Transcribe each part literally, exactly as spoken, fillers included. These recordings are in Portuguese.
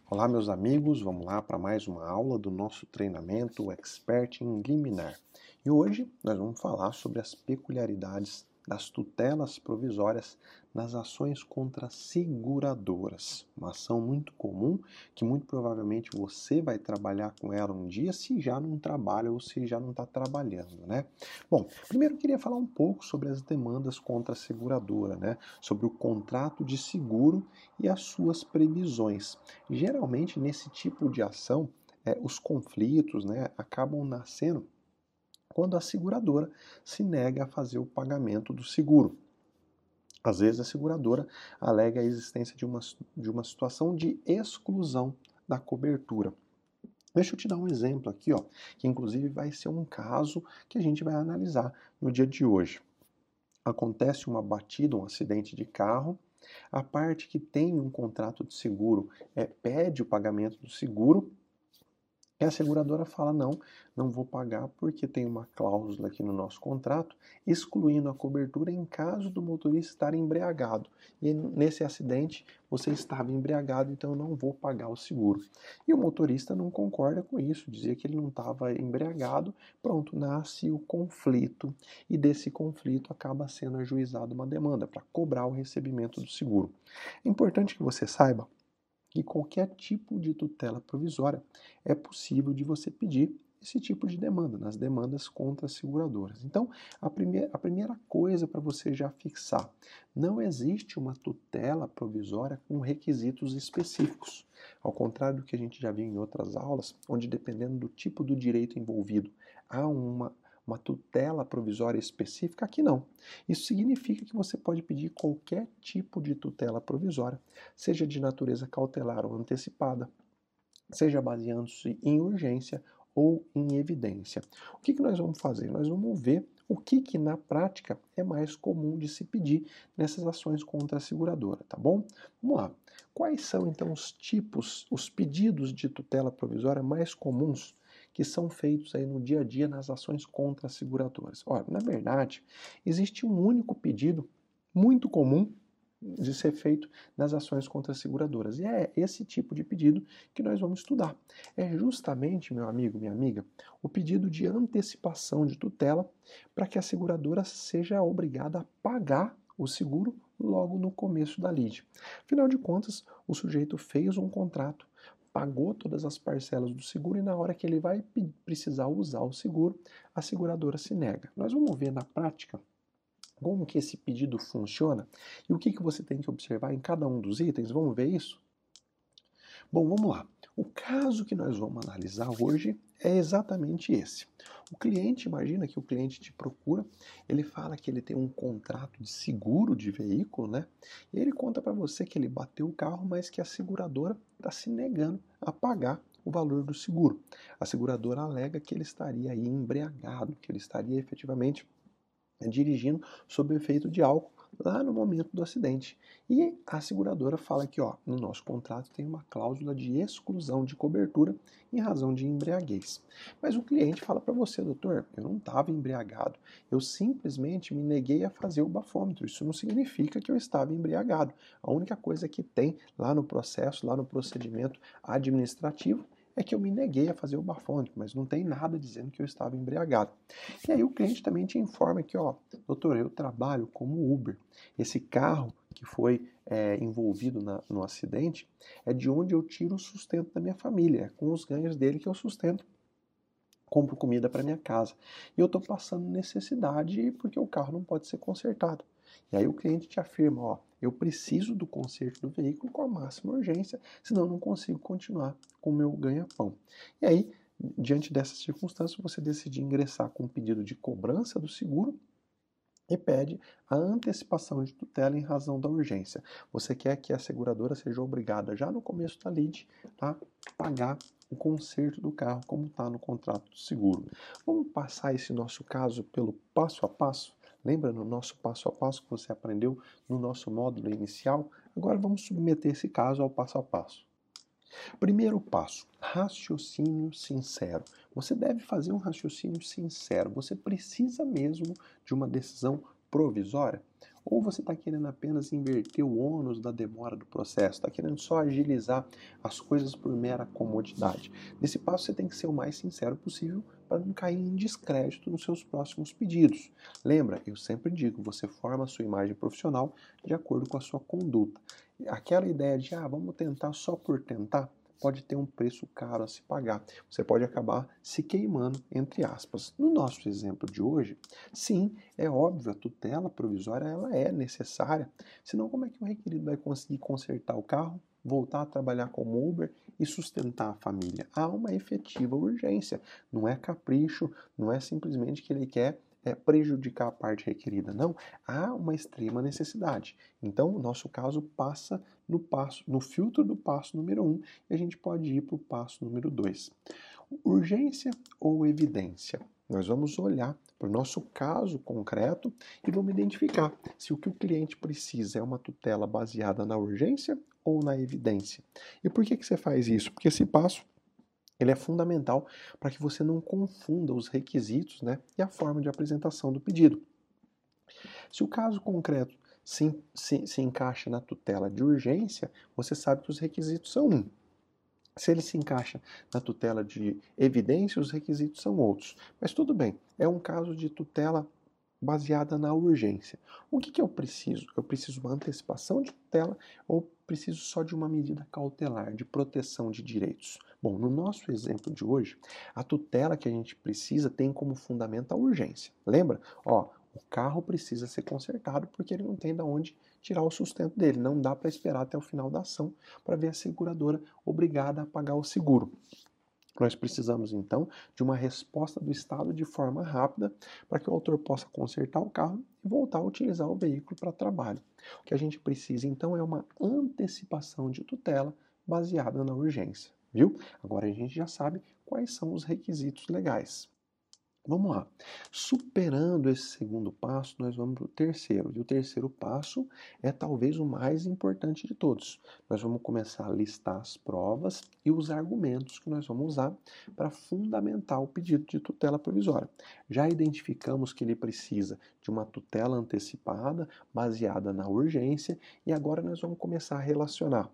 Olá, meus amigos, vamos lá para mais uma aula do nosso treinamento Expert em Liminar. E hoje nós vamos falar sobre as peculiaridades das tutelas provisórias nas ações contra seguradoras. Uma ação muito comum que muito provavelmente você vai trabalhar com ela um dia, se já não trabalha ou se já não está trabalhando, né? Bom, primeiro eu queria falar um pouco sobre as demandas contra a seguradora, né? Sobre o contrato de seguro e as suas previsões. Geralmente, nesse tipo de ação, é, os conflitos, né, acabam nascendo quando a seguradora se nega a fazer o pagamento do seguro. Às vezes, a seguradora alega a existência de uma, de uma situação de exclusão da cobertura. Deixa eu te dar um exemplo aqui, ó, que inclusive vai ser um caso que a gente vai analisar no dia de hoje. Acontece uma batida, um acidente de carro. A parte que tem um contrato de seguro é, pede o pagamento do seguro e a seguradora fala: não, não vou pagar porque tem uma cláusula aqui no nosso contrato excluindo a cobertura em caso do motorista estar embriagado. E nesse acidente você estava embriagado, então eu não vou pagar o seguro. E o motorista não concorda com isso, dizia que ele não estava embriagado. Pronto, nasce o conflito e desse conflito acaba sendo ajuizada uma demanda para cobrar o recebimento do seguro. É importante que você saiba que qualquer tipo de tutela provisória é possível de você pedir esse tipo de demanda, nas demandas contra as seguradoras. Então, a primeira, a primeira coisa para você já fixar, não existe uma tutela provisória com requisitos específicos. Ao contrário do que a gente já viu em outras aulas, onde dependendo do tipo do direito envolvido, há uma uma tutela provisória específica, aqui não. Isso significa que você pode pedir qualquer tipo de tutela provisória, seja de natureza cautelar ou antecipada, seja baseando-se em urgência ou em evidência. O que, que nós vamos fazer? Nós vamos ver o que, que na prática é mais comum de se pedir nessas ações contra a seguradora, tá bom? Vamos lá. Quais são então os tipos, os pedidos de tutela provisória mais comuns que são feitos aí no dia a dia nas ações contra as seguradoras? Olha, na verdade, existe um único pedido muito comum de ser feito nas ações contra as seguradoras. E é esse tipo de pedido que nós vamos estudar. É justamente, meu amigo, minha amiga, o pedido de antecipação de tutela para que a seguradora seja obrigada a pagar o seguro logo no começo da lide. Afinal de contas, o sujeito fez um contrato, pagou todas as parcelas do seguro e na hora que ele vai precisar usar o seguro, a seguradora se nega. Nós vamos ver na prática como que esse pedido funciona e o que, que você tem que observar em cada um dos itens. Vamos ver isso? Bom, vamos lá. O caso que nós vamos analisar hoje é exatamente esse. O cliente, imagina que o cliente te procura, ele fala que ele tem um contrato de seguro de veículo, né? E ele conta para você que ele bateu o carro, mas que a seguradora está se negando a pagar o valor do seguro. A seguradora alega que ele estaria aí embriagado, que ele estaria efetivamente dirigindo sob o efeito de álcool lá no momento do acidente. E a seguradora fala que, ó, no nosso contrato tem uma cláusula de exclusão de cobertura em razão de embriaguez. Mas o cliente fala para você: doutor, eu não estava embriagado, eu simplesmente me neguei a fazer o bafômetro. Isso não significa que eu estava embriagado. A única coisa que tem lá no processo, lá no procedimento administrativo, é que eu me neguei a fazer o bafômetro, mas não tem nada dizendo que eu estava embriagado. E aí o cliente também te informa que, ó, doutor, eu trabalho como Uber. Esse carro que foi é, envolvido na, no acidente é de onde eu tiro o sustento da minha família, é com os ganhos dele que eu sustento, compro comida para minha casa. E eu estou passando necessidade porque o carro não pode ser consertado. E aí o cliente te afirma, ó, eu preciso do conserto do veículo com a máxima urgência, senão eu não consigo continuar com o meu ganha-pão. E aí, diante dessas circunstâncias, você decide ingressar com um pedido de cobrança do seguro e pede a antecipação de tutela em razão da urgência. Você quer que a seguradora seja obrigada, já no começo da lide, a pagar o conserto do carro, como está no contrato do seguro. Vamos passar esse nosso caso pelo passo a passo? Lembra no nosso passo a passo que você aprendeu no nosso módulo inicial? Agora vamos submeter esse caso ao passo a passo. Primeiro passo, raciocínio sincero. Você deve fazer um raciocínio sincero. Você precisa mesmo de uma decisão provisória? Ou você está querendo apenas inverter o ônus da demora do processo, está querendo só agilizar as coisas por mera comodidade. Nesse passo você tem que ser o mais sincero possível para não cair em descrédito nos seus próximos pedidos. Lembra, eu sempre digo, você forma a sua imagem profissional de acordo com a sua conduta. Aquela ideia de, ah, vamos tentar só por tentar, pode ter um preço caro a se pagar. Você pode acabar se queimando, entre aspas. No nosso exemplo de hoje, sim, é óbvio, a tutela provisória ela é necessária. Senão, como é que o requerido vai conseguir consertar o carro, voltar a trabalhar como Uber e sustentar a família? Há uma efetiva urgência. Não é capricho, não é simplesmente que ele quer é, prejudicar a parte requerida. Não, há uma extrema necessidade. Então, o nosso caso passa no passo, no filtro do passo número um, e a gente pode ir para o passo número dois. Urgência ou evidência? Nós vamos olhar para o nosso caso concreto e vamos identificar se o que o cliente precisa é uma tutela baseada na urgência ou na evidência. E por que que você faz isso? Porque esse passo ele é fundamental para que você não confunda os requisitos, né, e a forma de apresentação do pedido. Se o caso concreto se, se, se encaixa na tutela de urgência, você sabe que os requisitos são um. Se ele se encaixa na tutela de evidência, os requisitos são outros. Mas tudo bem, é um caso de tutela baseada na urgência. O que, que eu preciso? Eu preciso de uma antecipação de tutela ou preciso só de uma medida cautelar, de proteção de direitos? Bom, no nosso exemplo de hoje, a tutela que a gente precisa tem como fundamento a urgência. Lembra? Ó, o carro precisa ser consertado porque ele não tem de onde tirar o sustento dele. Não dá para esperar até o final da ação para ver a seguradora obrigada a pagar o seguro. Nós precisamos, então, de uma resposta do Estado de forma rápida para que o autor possa consertar o carro e voltar a utilizar o veículo para trabalho. O que a gente precisa, então, é uma antecipação de tutela baseada na urgência, viu? Agora a gente já sabe quais são os requisitos legais. Vamos lá. Superando esse segundo passo, nós vamos para o terceiro. E o terceiro passo é talvez o mais importante de todos. Nós vamos começar a listar as provas e os argumentos que nós vamos usar para fundamentar o pedido de tutela provisória. Já identificamos que ele precisa de uma tutela antecipada, baseada na urgência, e agora nós vamos começar a relacionar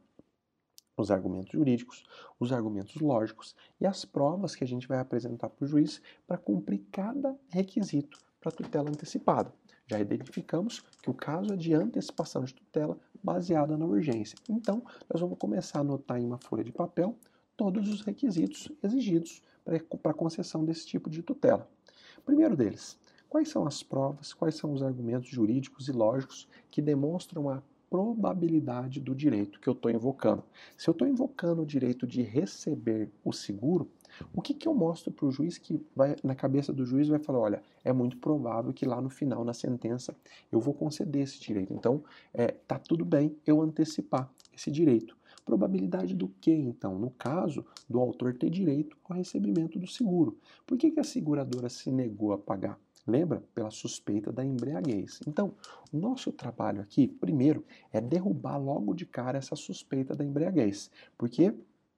os argumentos jurídicos, os argumentos lógicos e as provas que a gente vai apresentar para o juiz para cumprir cada requisito para a tutela antecipada. Já identificamos que o caso é de antecipação de tutela baseada na urgência. Então, nós vamos começar a anotar em uma folha de papel todos os requisitos exigidos para a concessão desse tipo de tutela. Primeiro deles, quais são as provas, quais são os argumentos jurídicos e lógicos que demonstram a probabilidade do direito que eu estou invocando. Se eu estou invocando o direito de receber o seguro, o que, que eu mostro para o juiz que vai, na cabeça do juiz vai falar, olha, é muito provável que lá no final, na sentença, eu vou conceder esse direito. Então, é, tá tudo bem eu antecipar esse direito. Probabilidade do que, então? No caso do autor ter direito ao recebimento do seguro. Por que, que a seguradora se negou a pagar? Lembra? Pela suspeita da embriaguez. Então, o nosso trabalho aqui, primeiro, é derrubar logo de cara essa suspeita da embriaguez. Porque,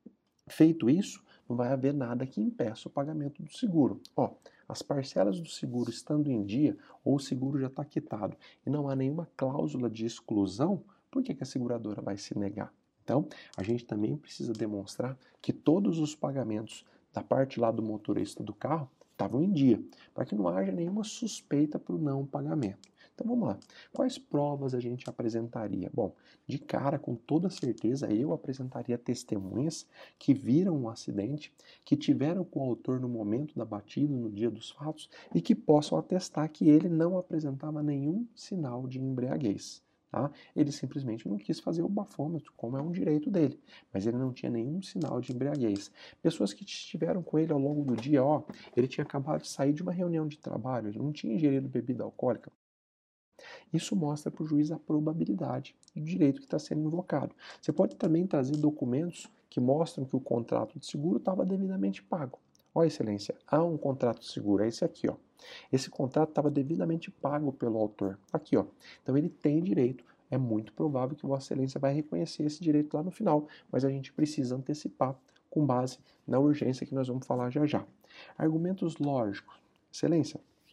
feito isso, não vai haver nada que impeça o pagamento do seguro. Ó, as parcelas do seguro estando em dia, ou o seguro já está quitado, e não há nenhuma cláusula de exclusão, por que, que a seguradora vai se negar? Então, a gente também precisa demonstrar que todos os pagamentos da parte lá do motorista do carro estavam em dia, para que não haja nenhuma suspeita para o não pagamento. Então vamos lá. Quais provas a gente apresentaria? Bom, de cara, com toda certeza, eu apresentaria testemunhas que viram o acidente, que tiveram com o autor no momento da batida, no dia dos fatos, e que possam atestar que ele não apresentava nenhum sinal de embriaguez. Tá? Ele simplesmente não quis fazer o bafômetro, como é um direito dele, mas ele não tinha nenhum sinal de embriaguez. Pessoas que estiveram com ele ao longo do dia, ó, ele tinha acabado de sair de uma reunião de trabalho, ele não tinha ingerido bebida alcoólica. Isso mostra para o juiz a probabilidade do direito que está sendo invocado. Você pode também trazer documentos que mostram que o contrato de seguro estava devidamente pago. Ó, excelência, há um contrato de seguro, é esse aqui, ó. Esse contrato estava devidamente pago pelo autor. Aqui, ó. Então ele tem direito. É muito provável que Vossa Excelência vai reconhecer esse direito lá no final, mas a gente precisa antecipar com base na urgência que nós vamos falar já já. Argumentos lógicos. Excelência,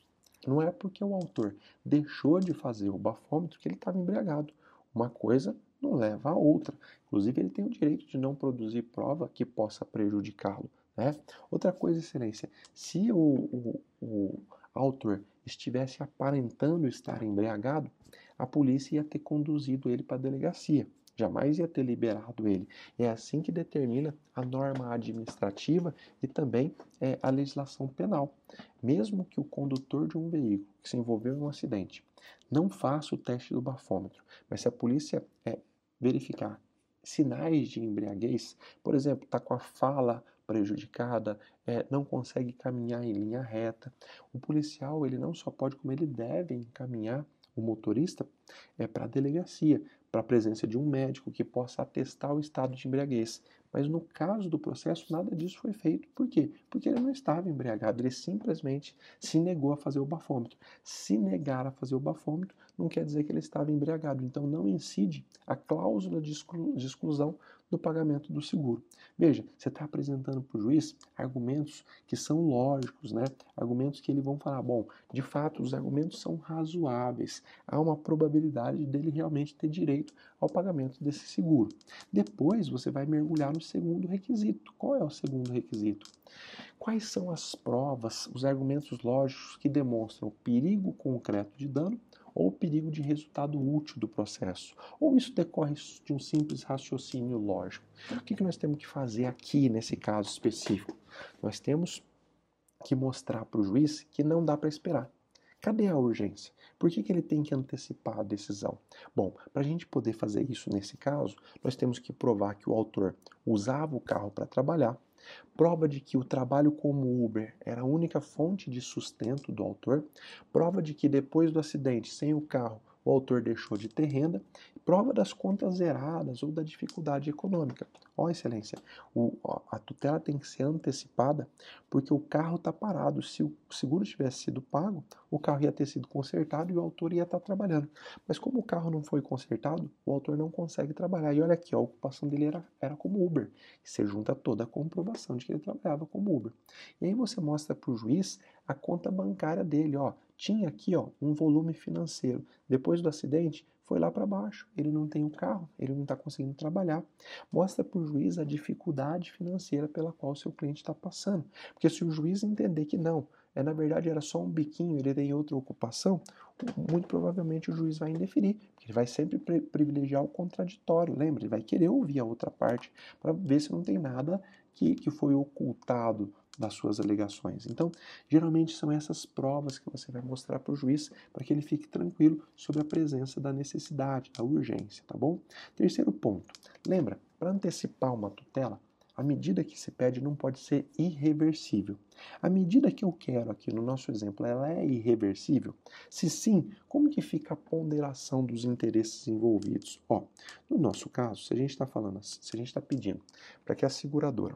Não é porque o autor deixou de fazer o bafômetro que ele estava embriagado. Uma coisa não leva a outra. Inclusive, ele tem o direito de não produzir prova que possa prejudicá-lo, né? Outra coisa, excelência, se o, o, o autor estivesse aparentando estar embriagado, a polícia ia ter conduzido ele para a delegacia. Jamais ia ter liberado ele. É assim que determina a norma administrativa e também é, a legislação penal. Mesmo que o condutor de um veículo que se envolveu em um acidente não faça o teste do bafômetro, mas se a polícia é, verificar sinais de embriaguez, por exemplo, está com a fala prejudicada, é, não consegue caminhar em linha reta, o policial ele não só pode, como ele deve encaminhar o motorista é, para a delegacia, para a presença de um médico que possa atestar o estado de embriaguez. Mas no caso do processo, nada disso foi feito. Por quê? Porque ele não estava embriagado, ele simplesmente se negou a fazer o bafômetro. Se negar a fazer o bafômetro não quer dizer que ele estava embriagado, então não incide a cláusula de, exclu de exclusão do pagamento do seguro. Veja, você está apresentando para o juiz argumentos que são lógicos, né? Argumentos que ele vão falar, bom, de fato os argumentos são razoáveis, há uma probabilidade dele realmente ter direito ao pagamento desse seguro. Depois você vai mergulhar no segundo requisito. Qual é o segundo requisito? Quais são as provas, os argumentos lógicos que demonstram o perigo concreto de dano ou o perigo de resultado útil do processo? Ou isso decorre de um simples raciocínio lógico? O que nós temos que fazer aqui nesse caso específico? Nós temos que mostrar para o juiz que não dá para esperar. Cadê a urgência? Por que, que ele tem que antecipar a decisão? Bom, para a gente poder fazer isso nesse caso, nós temos que provar que o autor usava o carro para trabalhar, prova de que o trabalho como Uber era a única fonte de sustento do autor, prova de que depois do acidente, sem o carro, o autor deixou de ter renda, prova das contas zeradas ou da dificuldade econômica. Ó, excelência, o, a tutela tem que ser antecipada porque o carro está parado. Se o seguro tivesse sido pago, o carro ia ter sido consertado e o autor ia estar trabalhando. Mas como o carro não foi consertado, o autor não consegue trabalhar. E olha aqui, ó, a ocupação dele era, era como Uber. Você junta toda a comprovação de que ele trabalhava como Uber. E aí você mostra para o juiz a conta bancária dele, ó. Tinha aqui, ó, um volume financeiro. Depois do acidente, foi lá para baixo. Ele não tem o carro, ele não está conseguindo trabalhar. Mostra para o juiz a dificuldade financeira pela qual o seu cliente está passando. Porque se o juiz entender que não, é, na verdade era só um biquinho, ele tem outra ocupação, muito provavelmente o juiz vai indeferir, porque ele vai sempre privilegiar o contraditório, lembra? Ele vai querer ouvir a outra parte para ver se não tem nada que, que foi ocultado das suas alegações. Então, geralmente são essas provas que você vai mostrar para o juiz para que ele fique tranquilo sobre a presença da necessidade, da urgência, tá bom? Terceiro ponto, lembra, para antecipar uma tutela, a medida que se pede não pode ser irreversível. A medida que eu quero aqui no nosso exemplo, ela é irreversível? Se sim, como que fica a ponderação dos interesses envolvidos? Ó, no nosso caso, se a gente está falando, se a gente está pedindo para que a seguradora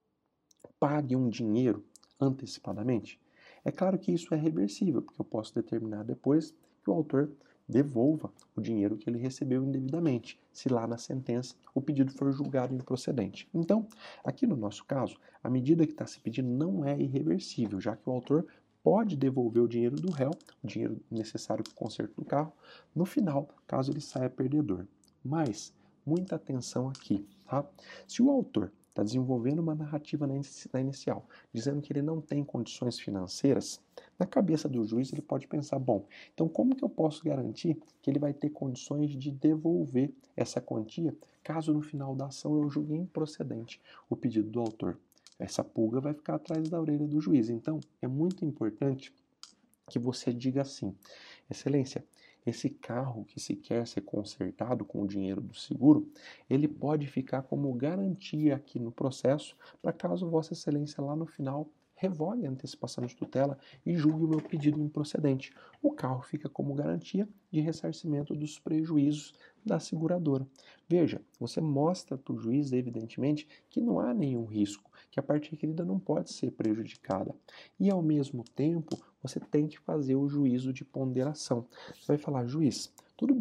pague um dinheiro antecipadamente, é claro que isso é reversível, porque eu posso determinar depois que o autor devolva o dinheiro que ele recebeu indevidamente, se lá na sentença o pedido for julgado improcedente. Então, aqui no nosso caso, a medida que está se pedindo não é irreversível, já que o autor pode devolver o dinheiro do réu, o dinheiro necessário para o conserto do carro, no final, caso ele saia perdedor. Mas, muita atenção aqui, tá? Se o autor está desenvolvendo uma narrativa na inicial, dizendo que ele não tem condições financeiras, na cabeça do juiz ele pode pensar, bom, então como que eu posso garantir que ele vai ter condições de devolver essa quantia, caso no final da ação eu julgue improcedente o pedido do autor? Essa pulga vai ficar atrás da orelha do juiz. Então, é muito importante que você diga assim, excelência, esse carro que se quer ser consertado com o dinheiro do seguro, ele pode ficar como garantia aqui no processo, para caso Vossa Excelência lá no final revogue a antecipação de tutela e julgue o meu pedido improcedente. O carro fica como garantia de ressarcimento dos prejuízos da seguradora. Veja, você mostra para o juiz, evidentemente, que não há nenhum risco, que a parte requerida não pode ser prejudicada. E, ao mesmo tempo, você tem que fazer o juízo de ponderação. Você vai falar, juiz, tudo bem,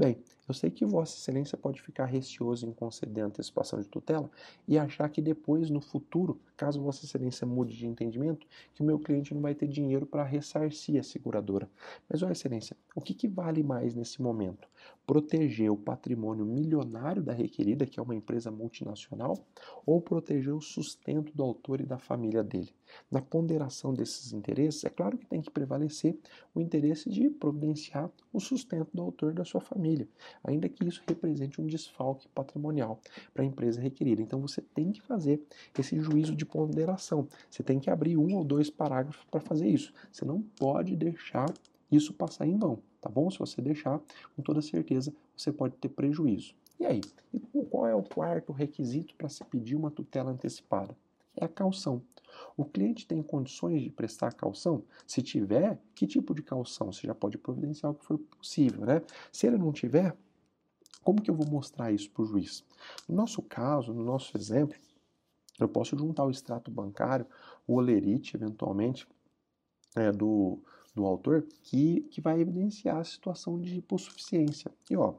Eu sei que Vossa Excelência pode ficar receoso em conceder a antecipação de tutela e achar que depois, no futuro, caso Vossa Excelência mude de entendimento, que o meu cliente não vai ter dinheiro para ressarcir a seguradora. Mas, Vossa Excelência, o que, que vale mais nesse momento? Proteger o patrimônio milionário da requerida, que é uma empresa multinacional, ou proteger o sustento do autor e da família dele? Na ponderação desses interesses, é claro que tem que prevalecer o interesse de providenciar o sustento do autor e da sua família, ainda que isso represente um desfalque patrimonial para a empresa requerida. Então você tem que fazer esse juízo de ponderação. Você tem que abrir um ou dois parágrafos para fazer isso. Você não pode deixar isso passar em vão, tá bom? Se você deixar, com toda certeza, você pode ter prejuízo. E aí? E qual é o quarto requisito para se pedir uma tutela antecipada? É a caução. O cliente tem condições de prestar caução? Se tiver, que tipo de caução? Você já pode providenciar o que for possível, né? Se ele não tiver, como que eu vou mostrar isso para o juiz? No nosso caso, no nosso exemplo, eu posso juntar o extrato bancário, o holerite, eventualmente, é, do, do autor, que, que vai evidenciar a situação de hipossuficiência. E, ó,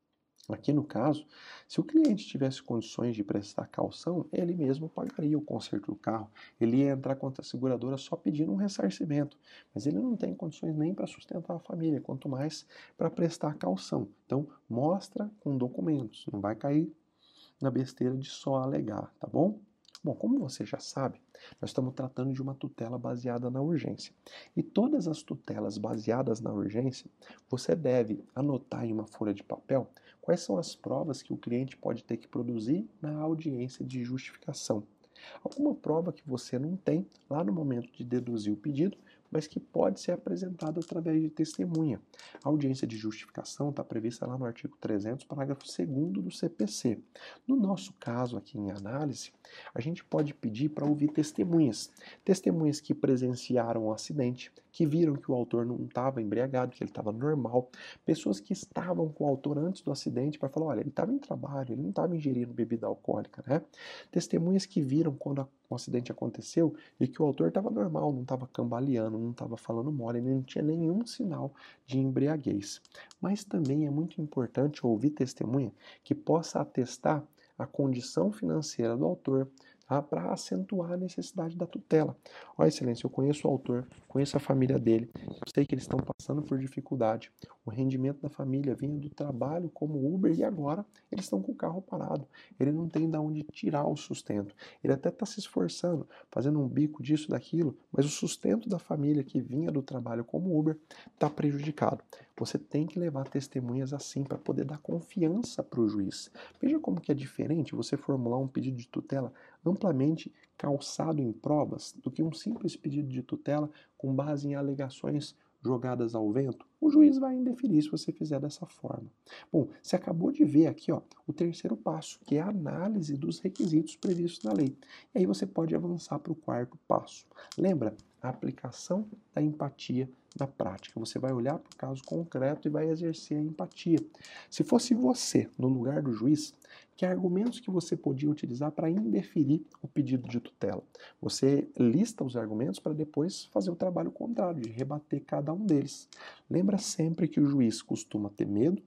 aqui no caso, se o cliente tivesse condições de prestar caução, ele mesmo pagaria o conserto do carro. Ele ia entrar contra a seguradora só pedindo um ressarcimento. Mas ele não tem condições nem para sustentar a família, quanto mais para prestar caução. Então, mostra com documentos. Não vai cair na besteira de só alegar, tá bom? Bom, como você já sabe, nós estamos tratando de uma tutela baseada na urgência. E todas as tutelas baseadas na urgência, você deve anotar em uma folha de papel quais são as provas que o cliente pode ter que produzir na audiência de justificação. Alguma prova que você não tem lá no momento de deduzir o pedido, mas que pode ser apresentada através de testemunha. A audiência de justificação está prevista lá no artigo trezentos, parágrafo segundo do C P C. No nosso caso aqui em análise, a gente pode pedir para ouvir testemunhas. Testemunhas que presenciaram o acidente, que viram que o autor não estava embriagado, que ele estava normal. Pessoas que estavam com o autor antes do acidente para falar, olha, ele estava em trabalho, ele não estava ingerindo bebida alcoólica, né? Testemunhas que viram quando o acidente aconteceu e que o autor estava normal, não estava cambaleando, não estava falando mole, ele não tinha nenhum sinal de embriaguez. Mas também é muito importante ouvir testemunha que possa atestar a condição financeira do autor, tá? Para acentuar a necessidade da tutela. Ó, Excelência, eu conheço o autor, conheço a família dele, eu sei que eles estão passando por dificuldade. O rendimento da família vinha do trabalho como Uber e agora eles estão com o carro parado. Ele não tem de onde tirar o sustento. Ele até está se esforçando, fazendo um bico disso, daquilo, mas o sustento da família que vinha do trabalho como Uber está prejudicado. Você tem que levar testemunhas assim para poder dar confiança para o juiz. Veja como que é diferente você formular um pedido de tutela amplamente calçado em provas do que um simples pedido de tutela com base em alegações jogadas ao vento. O juiz vai indeferir se você fizer dessa forma. Bom, você acabou de ver aqui, ó, o terceiro passo, que é a análise dos requisitos previstos na lei. E aí você pode avançar para o quarto passo. Lembra? A aplicação da empatia na prática. Você vai olhar para o caso concreto e vai exercer a empatia. Se fosse você no lugar do juiz, que argumentos que você podia utilizar para indeferir o pedido de tutela? Você lista os argumentos para depois fazer o trabalho contrário, de rebater cada um deles. Lembra sempre que o juiz costuma ter medo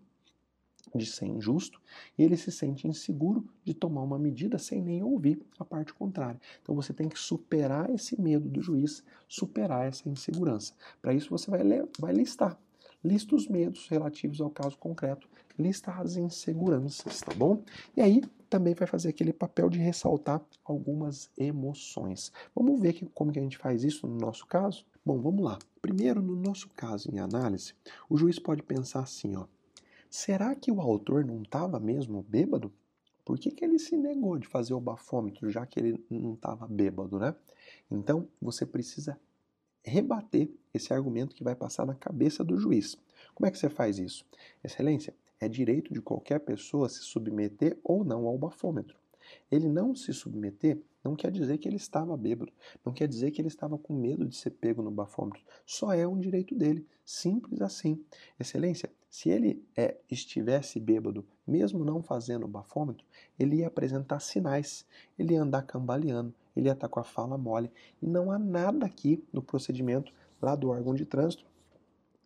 de ser injusto e ele se sente inseguro de tomar uma medida sem nem ouvir a parte contrária. Então você tem que superar esse medo do juiz, superar essa insegurança. Para isso você vai, vai listar. Lista os medos relativos ao caso concreto, lista as inseguranças, tá bom? E aí também vai fazer aquele papel de ressaltar algumas emoções. Vamos ver que, como que a gente faz isso no nosso caso? Bom, vamos lá. Primeiro, no nosso caso em análise, o juiz pode pensar assim, ó. Será que o autor não estava mesmo bêbado? Por que, que ele se negou de fazer o bafômetro, já que ele não estava bêbado, né? Então, você precisa rebater esse argumento que vai passar na cabeça do juiz. Como é que você faz isso? Excelência, é direito de qualquer pessoa se submeter ou não ao bafômetro. Ele não se submeter não quer dizer que ele estava bêbado, não quer dizer que ele estava com medo de ser pego no bafômetro. Só é um direito dele, simples assim. Excelência, se ele é, estivesse bêbado, mesmo não fazendo o bafômetro, ele ia apresentar sinais, ele ia andar cambaleando, ele ia estar com a fala mole. E não há nada aqui no procedimento lá do órgão de trânsito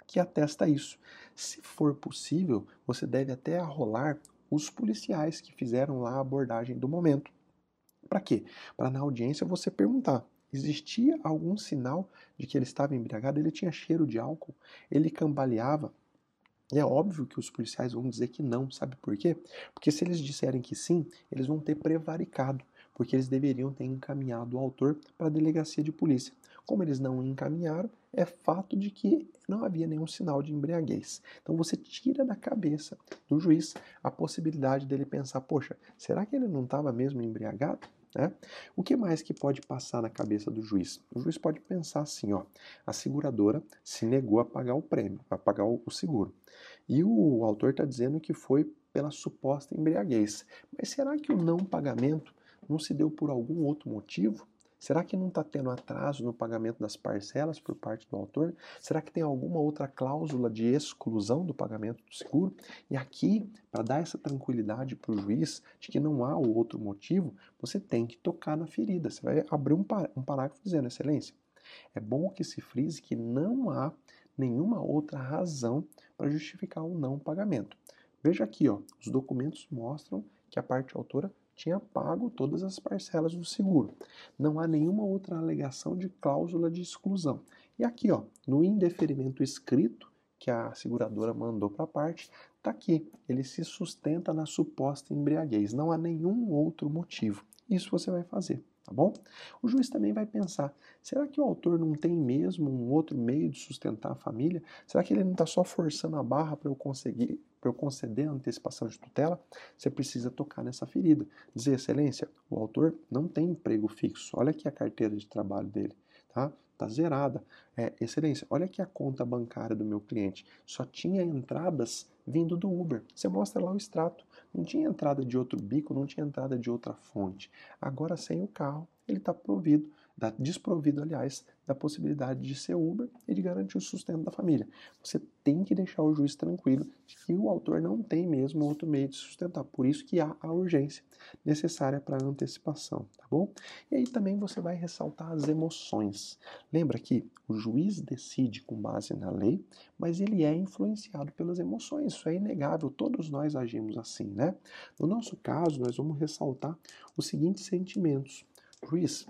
que atesta isso. Se for possível, você deve até arrolar os policiais que fizeram lá a abordagem do momento. Para quê? Para na audiência você perguntar: existia algum sinal de que ele estava embriagado? Ele tinha cheiro de álcool? Ele cambaleava? E é óbvio que os policiais vão dizer que não, sabe por quê? Porque se eles disserem que sim, eles vão ter prevaricado, porque eles deveriam ter encaminhado o autor para a delegacia de polícia. Como eles não encaminharam, é fato de que não havia nenhum sinal de embriaguez. Então você tira da cabeça do juiz a possibilidade dele pensar: poxa, será que ele não estava mesmo embriagado? Né? O que mais que pode passar na cabeça do juiz? O juiz pode pensar assim: ó, a seguradora se negou a pagar o prêmio, a pagar o seguro. E o autor está dizendo que foi pela suposta embriaguez. Mas será que o não pagamento não se deu por algum outro motivo? Será que não está tendo atraso no pagamento das parcelas por parte do autor? Será que tem alguma outra cláusula de exclusão do pagamento do seguro? E aqui, para dar essa tranquilidade para o juiz de que não há outro motivo, você tem que tocar na ferida. Você vai abrir um, par um parágrafo dizendo: excelência, é bom que se frise que não há nenhuma outra razão para justificar o não pagamento. Veja aqui, ó, os documentos mostram que a parte autora tinha pago todas as parcelas do seguro. Não há nenhuma outra alegação de cláusula de exclusão. E aqui, ó, no indeferimento escrito que a seguradora mandou para a parte, está aqui. Ele se sustenta na suposta embriaguez. Não há nenhum outro motivo. Isso você vai fazer, tá bom? O juiz também vai pensar: será que o autor não tem mesmo um outro meio de sustentar a família? Será que ele não está só forçando a barra para eu conseguir, para eu conceder a antecipação de tutela? Você precisa tocar nessa ferida. Dizer: excelência, o autor não tem emprego fixo. Olha aqui a carteira de trabalho dele, tá? Tá zerada. É, excelência, olha aqui a conta bancária do meu cliente. Só tinha entradas vindo do Uber. Você mostra lá o extrato. Não tinha entrada de outro bico, não tinha entrada de outra fonte. Agora, sem o carro, ele está provido, desprovido, aliás, da possibilidade de ser Uber e de garantir o sustento da família. Você tem que deixar o juiz tranquilo de que o autor não tem mesmo outro meio de sustentar. Por isso que há a urgência necessária para a antecipação, tá bom? E aí também você vai ressaltar as emoções. Lembra que o juiz decide com base na lei, mas ele é influenciado pelas emoções. Isso é inegável, todos nós agimos assim, né? No nosso caso, nós vamos ressaltar os seguintes sentimentos. Juiz,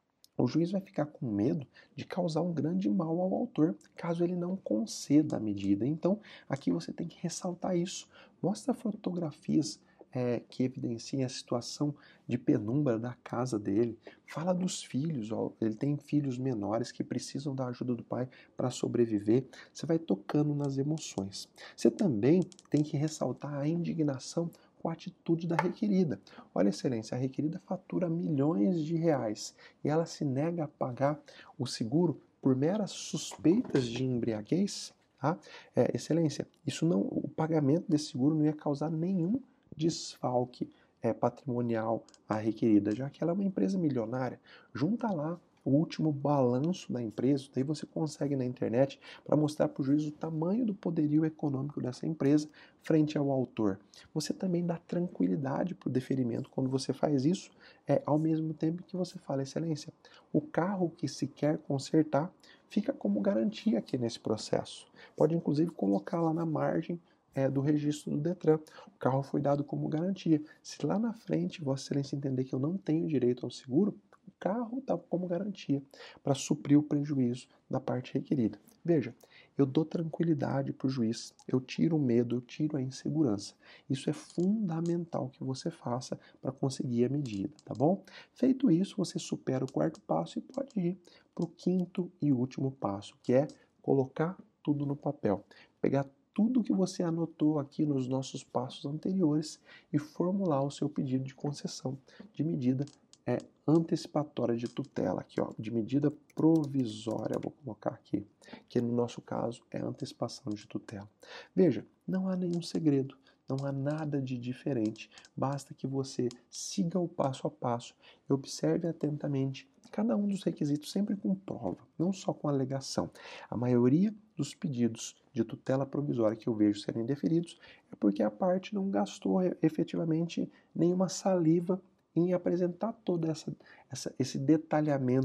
o juiz vai ficar com medo de causar um grande mal ao autor, caso ele não conceda a medida. Então, aqui você tem que ressaltar isso. Mostra fotografias é, que evidenciem a situação de penumbra da casa dele. Fala dos filhos, ó, ele tem filhos menores que precisam da ajuda do pai para sobreviver. Você vai tocando nas emoções. Você também tem que ressaltar a indignação com a atitude da requerida. Olha, excelência, a requerida fatura milhões de reais e ela se nega a pagar o seguro por meras suspeitas de embriaguez. Tá? É, excelência, isso não, o pagamento desse seguro não ia causar nenhum desfalque é, patrimonial à requerida, já que ela é uma empresa milionária. Junta lá o último balanço da empresa, daí você consegue na internet para mostrar para o juiz o tamanho do poderio econômico dessa empresa frente ao autor. Você também dá tranquilidade para o deferimento quando você faz isso, é, ao mesmo tempo que você fala: excelência, o carro que se quer consertar fica como garantia aqui nesse processo. Pode inclusive colocar lá na margem É, do registro do Detran. O carro foi dado como garantia. Se lá na frente Vossa Excelência entender que eu não tenho direito ao seguro, o carro está como garantia para suprir o prejuízo da parte requerida. Veja, eu dou tranquilidade para o juiz, eu tiro o medo, eu tiro a insegurança. Isso é fundamental que você faça para conseguir a medida, tá bom? Feito isso, você supera o quarto passo e pode ir para o quinto e último passo, que é colocar tudo no papel. Pegar tudo que você anotou aqui nos nossos passos anteriores e formular o seu pedido de concessão de medida é, antecipatória de tutela, aqui, ó, de medida provisória, vou colocar aqui, que no nosso caso é antecipação de tutela. Veja, não há nenhum segredo, não há nada de diferente, basta que você siga o passo a passo e observe atentamente cada um dos requisitos, sempre com prova, não só com alegação. A maioria dos pedidos de tutela provisória que eu vejo serem deferidos é porque a parte não gastou efetivamente nenhuma saliva em apresentar todo essa, essa, esse detalhamento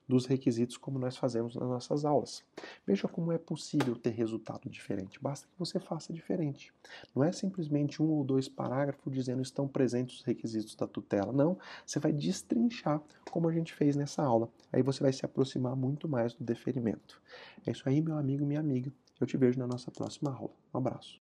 dos requisitos como nós fazemos nas nossas aulas. Veja como é possível ter resultado diferente, basta que você faça diferente. Não é simplesmente um ou dois parágrafos dizendo estão presentes os requisitos da tutela, não, você vai destrinchar como a gente fez nessa aula, aí você vai se aproximar muito mais do deferimento. É isso aí, meu amigo, minha amiga, eu te vejo na nossa próxima aula. Um abraço.